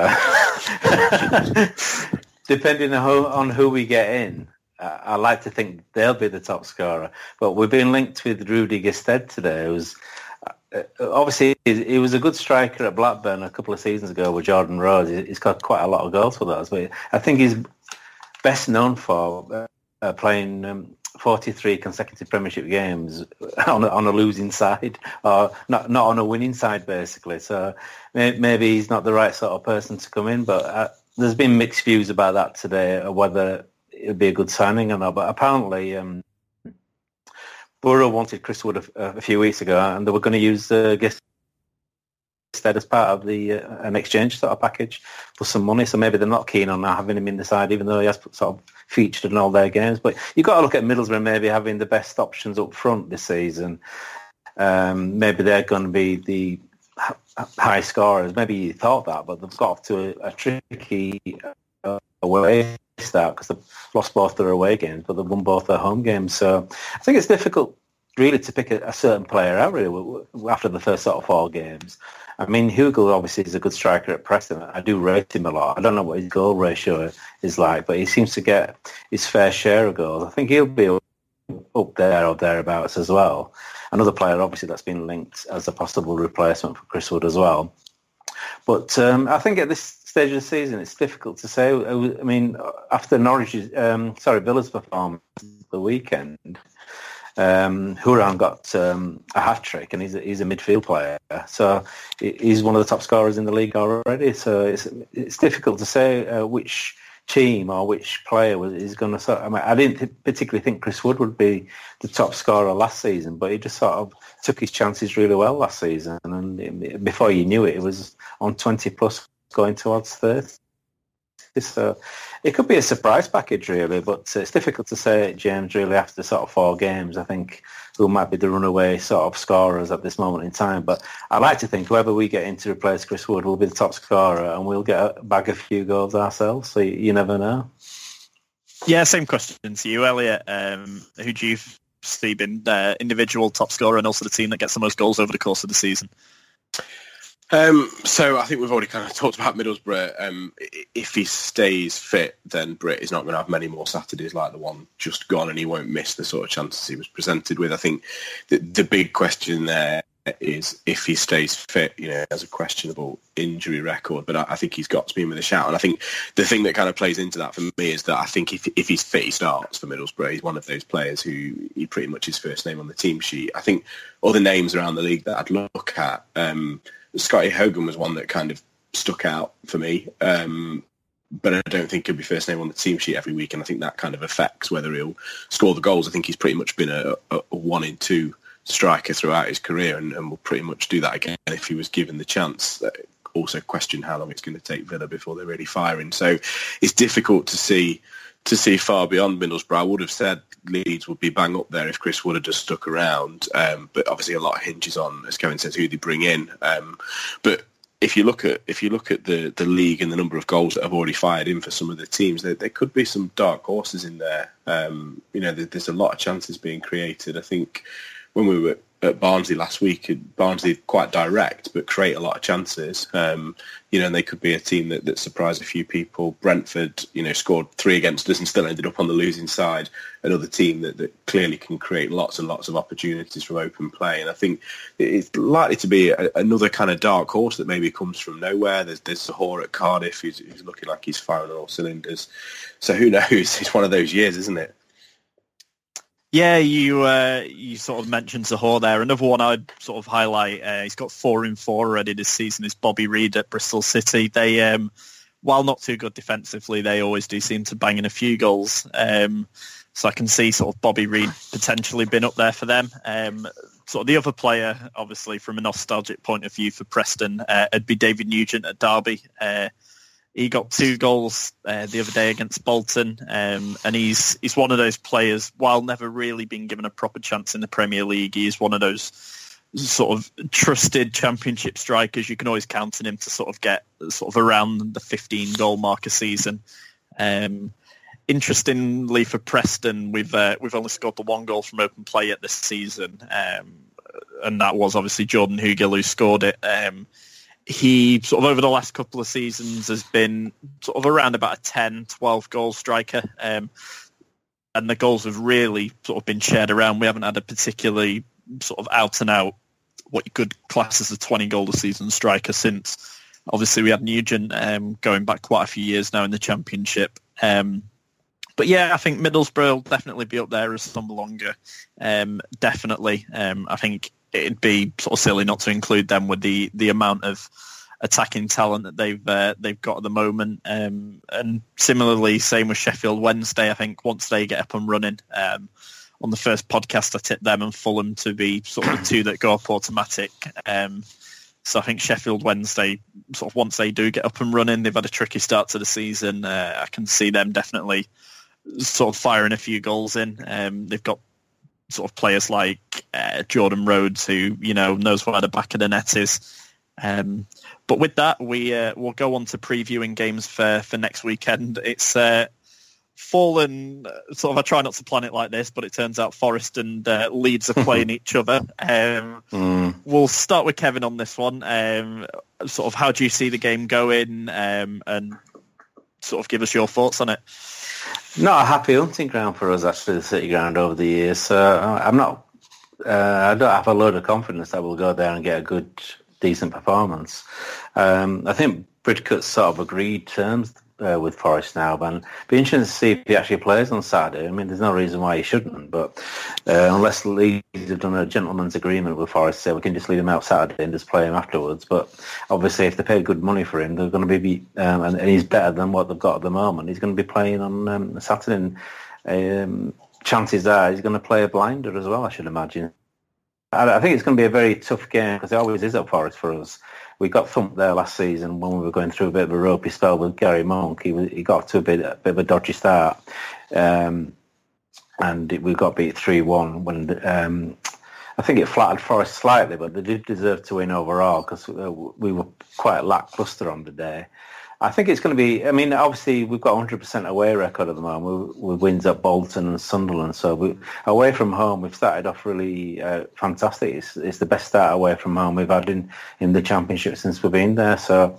C: depending on who, on who we get in, uh, I like to think they'll be the top scorer. But we've been linked with Rudy Gestede today, who's Uh, obviously, he was a good striker at Blackburn a couple of seasons ago with Jordan Rhodes. He's got quite a lot of goals for that. But I think he's best known for uh, playing um, forty-three consecutive Premiership games on a, on a losing side, or not not on a winning side, basically. So maybe he's not the right sort of person to come in. But uh, there's been mixed views about that today, or whether it would be a good signing or not. But apparently, Um, Borough wanted Chris Wood a, a few weeks ago, and they were going to use uh, Gestede as part of the uh, an exchange sort of package for some money. So maybe they're not keen on now having him in the side, even though he has sort of featured in all their games. But you've got to look at Middlesbrough maybe having the best options up front this season. Um, maybe they're going to be the high scorers. Maybe you thought that, but they've got off to a, a tricky uh, away missed out because they've lost both their away games, but they've won both their home games. So I think it's difficult really to pick a, a certain player out really after the first sort of four games. I mean, Hugill obviously is a good striker at Preston. I do rate him a lot. I don't know what his goal ratio is like, but he seems to get his fair share of goals. I think he'll be up there or thereabouts as well. Another player, obviously, that's been linked as a possible replacement for Chris Wood as well. But um, I think at this stage of the season, it's difficult to say. I mean, after Norwich's, um, sorry, Villa's performance the weekend, Um, Huran got um, a hat-trick, and he's a, he's a midfield player. So he's one of the top scorers in the league already. So it's it's difficult to say uh, which team or which player was, is going to... I mean, I didn't th- particularly think Chris Wood would be the top scorer last season, but he just sort of took his chances really well last season. And it, before you knew it, it was on twenty plus going towards thirty. So it could be a surprise package, really, but it's difficult to say, James, really, after sort of four games. I think who might be the runaway sort of scorers at this moment in time. But I like to think whoever we get in to replace Chris Wood will be the top scorer, and we'll get a bag of few goals ourselves, so you, you never know.
B: Yeah, same question to you, Elliot. Um, who do you see being the individual top scorer and also the team that gets the most goals over the course of the season?
D: Um, so I think we've already kind of talked about Middlesbrough. Um, if he stays fit, then Britt is not going to have many more Saturdays like the one just gone, and he won't miss the sort of chances he was presented with. I think the, the big question there is if he stays fit, you know, has a questionable injury record, but I, I think he's got to be in with a shout. And I think the thing that kind of plays into that for me is that I think if if he's fit, he starts for Middlesbrough. He's one of those players who he pretty much his first name on the team sheet. I think other names around the league that I'd look at, um, Scotty Hogan was one that kind of stuck out for me, um, but I don't think he'll be first name on the team sheet every week, and I think that kind of affects whether he'll score the goals. I think he's pretty much been a, a, a one in two striker throughout his career, and, and will pretty much do that again if he was given the chance. Also question how long it's going to take Villa before they're really firing. So it's difficult to see to see far beyond Middlesbrough. I would have said Leeds would be bang up there if Chris Wood had just stuck around, um, but obviously a lot hinges on, as Kevin says, who they bring in. Um, but if you look at if you look at the, the league and the number of goals that have already fired in for some of the teams, there, there could be some dark horses in there. Um, you know, there, there's a lot of chances being created. I think when we were at Barnsley last week, Barnsley quite direct, but create a lot of chances. Um, you know, and they could be a team that, that surprised a few people. Brentford, you know, scored three against us and still ended up on the losing side. Another team that, that clearly can create lots and lots of opportunities from open play. And I think it's likely to be a, another kind of dark horse that maybe comes from nowhere. There's there's Zahor at Cardiff who's, who's looking like he's firing on all cylinders. So who knows? It's one of those years, isn't it?
B: Yeah, you uh, you sort of mentioned Zahor there. Another one I'd sort of highlight, uh, he's got four in four already this season, is Bobby Reid at Bristol City. They, um, while not too good defensively, they always do seem to bang in a few goals. Um, so I can see sort of Bobby Reid potentially been up there for them. Um, sort of the other player, obviously, from a nostalgic point of view for Preston, uh, it'd be David Nugent at Derby. Uh, He got two goals uh, the other day against Bolton, um, and he's he's one of those players, while never really been given a proper chance in the Premier League, he is one of those sort of trusted Championship strikers. You can always count on him to sort of get sort of around the fifteen goal mark a season. Um, interestingly for Preston, we've uh, we've only scored the one goal from open play at this season, um, and that was obviously Jordan Hugill who scored it. Um, He sort of over the last couple of seasons has been sort of around about a ten, twelve goal striker. Um, and the goals have really sort of been shared around. We haven't had a particularly sort of out and out, what you could class as a twenty goal a season striker since obviously we had Nugent um, going back quite a few years now in the Championship. Um, but yeah, I think Middlesbrough will definitely be up there as some longer. Um, definitely. Um, I think it'd be sort of silly not to include them with the, the amount of attacking talent that they've uh, they've got at the moment. Um, and similarly, same with Sheffield Wednesday. I think once they get up and running, um, on the first podcast I tipped them and Fulham to be sort of the two that go up automatic. Um, so I think Sheffield Wednesday, sort of once they do get up and running, they've had a tricky start to the season. Uh, I can see them definitely sort of firing a few goals in. Um, they've got sort of players like uh, Jordan Rhodes, who, you know, knows where the back of the net is. Um, but with that, we uh, will go on to previewing games for, for next weekend. It's uh, fallen, sort of, I try not to plan it like this, but it turns out Forest and uh, Leeds are playing each other. Um, mm. We'll start with Kevin on this one. Um, sort of, how do you see the game going, um, and sort of give us your thoughts on it?
C: Not a happy hunting ground for us, actually, the City Ground over the years. So I'm not, uh, I don't have a load of confidence that we'll go there and get a good, decent performance. Um, I think Bridcut's sort of agreed terms Uh, with Forest now, but it'd be interesting to see if he actually plays on Saturday. I mean, there's no reason why he shouldn't, but uh, unless Leeds have done a gentleman's agreement with Forest, so we can just leave him out Saturday and just play him afterwards. But obviously, if they paid good money for him, they're going to be, um, and, and he's better than what they've got at the moment. He's going to be playing on um, Saturday. And, um, chances are he's going to play a blinder as well, I should imagine. I, I think it's going to be a very tough game because it always is at Forest for us. We got thumped there last season when we were going through a bit of a ropey spell with Gary Monk. He, was, he got to a bit, a bit of a dodgy start, um, and we got beat three one. When um, I think it flattered Forest slightly, but they did deserve to win overall because we were quite lacklustre on the day. I think it's going to be, I mean, obviously we've got a one hundred percent away record at the moment with wins at Bolton and Sunderland. So we, away from home, we've started off really uh, fantastic. It's, it's the best start away from home we've had in, in the Championship since we've been there. So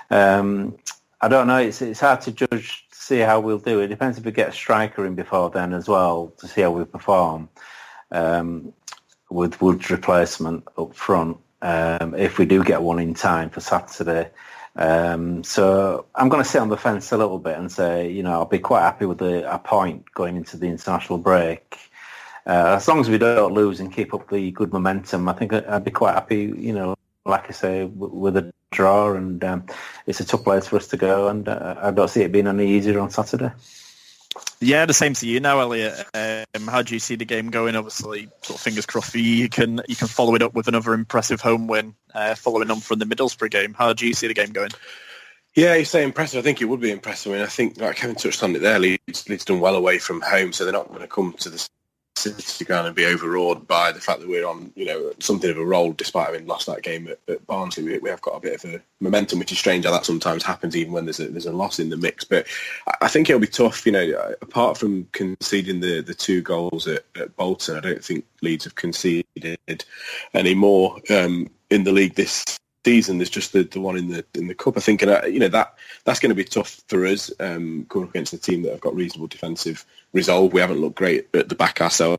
C: um, I don't know. It's, it's hard to judge, to see how we'll do. It depends if we get a striker in before then as well to see how we perform um, with Wood's replacement up front. Um, if we do get one in time for Saturday. Um, so I'm going to sit on the fence a little bit and say, you know, I'll be quite happy with a, a point going into the international break. Uh, as long as we don't lose and keep up the good momentum, I think I'd be quite happy, you know, like I say, w- with a draw. And um, it's a tough place for us to go, and uh, I don't see it being any easier on Saturday.
B: Yeah, the same to you now, Elliot. Um, how do you see the game going? Obviously, sort of fingers crossed for you. You can you can follow it up with another impressive home win, uh, following on from the Middlesbrough game. How do you see the game going?
D: Yeah, you say impressive. I think it would be impressive. I mean, I think, like Kevin touched on it there, Leeds, Leeds done well away from home, so they're not going to come to the City Ground and be overawed by the fact that we're on, you know, something of a roll despite having lost that game at, at Barnsley. We, we have got a bit of a momentum, which is strange how that sometimes happens even when there's a, there's a loss in the mix. But I think it'll be tough, you know, apart from conceding the, the two goals at, at Bolton, I don't think Leeds have conceded any more um, in the league this season. There's just the, the one in the in the cup. I think, and uh, you know, that that's going to be tough for us um, coming up against a team that have got reasonable defensive resolve. We haven't looked great at the back ourselves,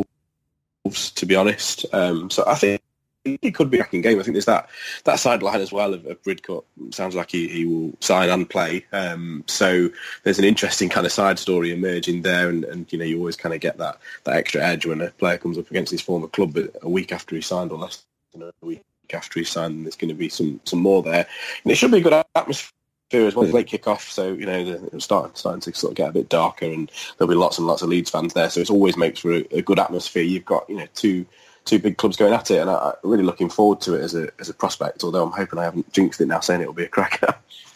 D: to be honest. Um, so I think it could be a cracking game. I think there's that that sideline as well of, of Bridcut. Sounds like he, he will sign and play. Um, so there's an interesting kind of side story emerging there, and, and you know, you always kind of get that that extra edge when a player comes up against his former club a week after he signed, or less than a week after he signed. There's going to be some some more there, and it should be a good atmosphere as well. It's late kick-off, so you know it's starting starting to sort of get a bit darker, and there'll be lots and lots of Leeds fans there. So it always makes for a, a good atmosphere. You've got, you know, two two big clubs going at it, and I, I'm really looking forward to it as a as a prospect. Although I'm hoping I haven't jinxed it now, saying it'll be a cracker.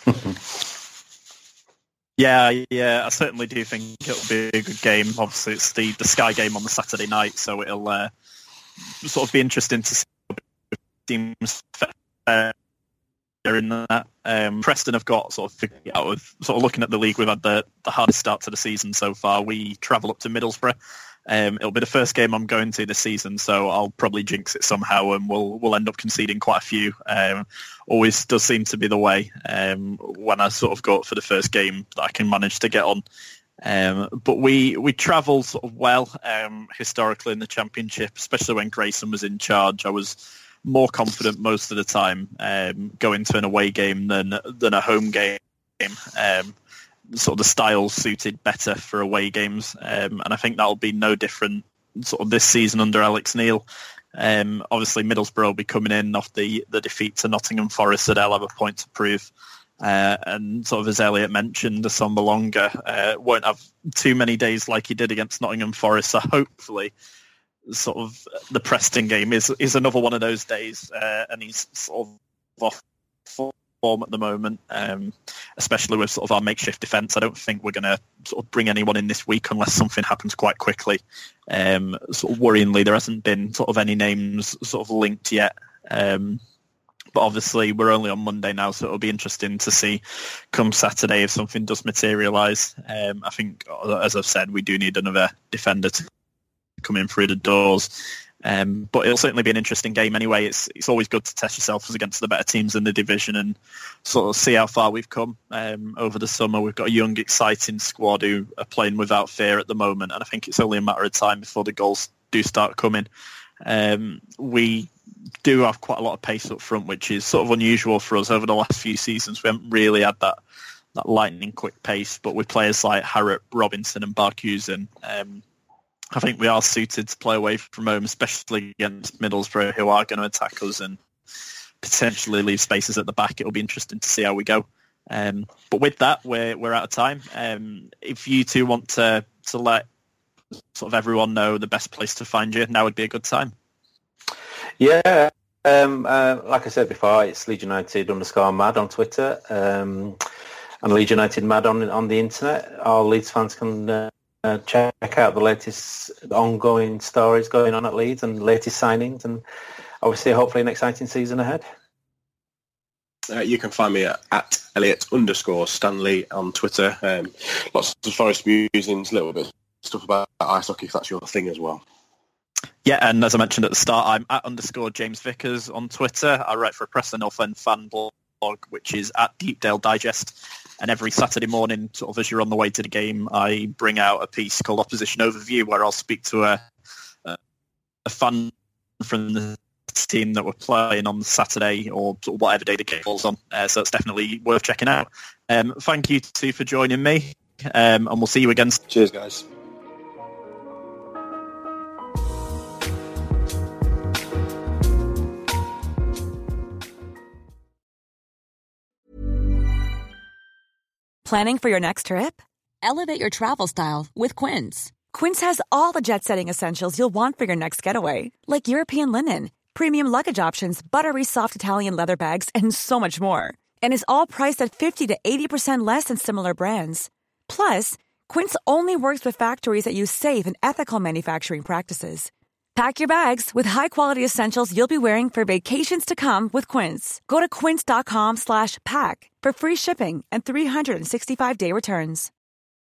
B: Yeah, yeah, I certainly do think it'll be a good game. Obviously, it's the, the Sky game on the Saturday night, so it'll uh, sort of be interesting to see teams uh, in that. Um, Preston have got sort of figured out with sort of looking at the league. We've had the, the hardest start to the season so far. We travel up to Middlesbrough. Um, it'll be the first game I'm going to this season, so I'll probably jinx it somehow, and we'll we'll end up conceding quite a few. Um, always does seem to be the way um, when I sort of go up for the first game that I can manage to get on. Um, but we we travel sort of well um, historically in the Championship, especially when Grayson was in charge. I was more confident most of the time um, going to an away game than than a home game. Um, sort of the style suited better for away games, um, and I think that'll be no different sort of this season under Alex Neil. Um, obviously, Middlesbrough will be coming in off the, the defeat to Nottingham Forest, so they'll have a point to prove. Uh, and sort of as Elliot mentioned, Assomba Longa uh, won't have too many days like he did against Nottingham Forest, so hopefully sort of the Preston game is is another one of those days, uh, and he's sort of off form at the moment, um, especially with sort of our makeshift defence. I don't think we're going to sort of bring anyone in this week unless something happens quite quickly. Um, sort of worryingly, there hasn't been sort of any names sort of linked yet, um, But obviously, we're only on Monday now, so it'll be interesting to see come Saturday if something does materialise. Um, I think, as I've said, we do need another defender to come in through the doors. Um, but it'll certainly be an interesting game anyway. It's it's always good to test yourself against the better teams in the division and sort of see how far we've come um, over the summer. We've got a young, exciting squad who are playing without fear at the moment, and I think it's only a matter of time before the goals do start coming. Um, we do have quite a lot of pace up front, which is sort of unusual for us over the last few seasons. We haven't really had that that lightning quick pace, but with players like Harrop, Robinson and Barkhuizen, um, I think we are suited to play away from home, especially against Middlesbrough, who are going to attack us and potentially leave spaces at the back. It'll be interesting to see how we go. Um, but with that, we're we're out of time. Um, if you two want to to let sort of everyone know the best place to find you, now would be a good time.
C: Yeah, um, uh, like I said before, it's Leeds United underscore mad on Twitter, um, and Leeds United mad on on the internet. All Leeds fans can uh, uh, check out the latest ongoing stories going on at Leeds and latest signings, and obviously, hopefully, an exciting season ahead.
D: Uh, you can find me at, at Elliot underscore Stanley on Twitter. Um, lots of Forest musings, a little bit of stuff about ice hockey if that's your thing as well.
B: Yeah, and as I mentioned at the start, I'm at underscore James Vickers on Twitter. I write for a Preston North End fan blog, which is at Deepdale Digest. And every Saturday morning, sort of as you're on the way to the game, I bring out a piece called Opposition Overview, where I'll speak to a, a, a fan from the team that we're playing on Saturday or whatever day the game falls on. Uh, so it's definitely worth checking out. Um, thank you two for joining me, um, and we'll see you again.
D: Cheers, guys.
F: Planning for your next trip? Elevate your travel style with Quince. Quince has all the jet-setting essentials you'll want for your next getaway, like European linen, premium luggage options, buttery soft Italian leather bags, and so much more. And is all priced at fifty to eighty percent less than similar brands. Plus, Quince only works with factories that use safe and ethical manufacturing practices. Pack your bags with high-quality essentials you'll be wearing for vacations to come with Quince. Go to quince.com slash pack for free shipping and three sixty-five day returns.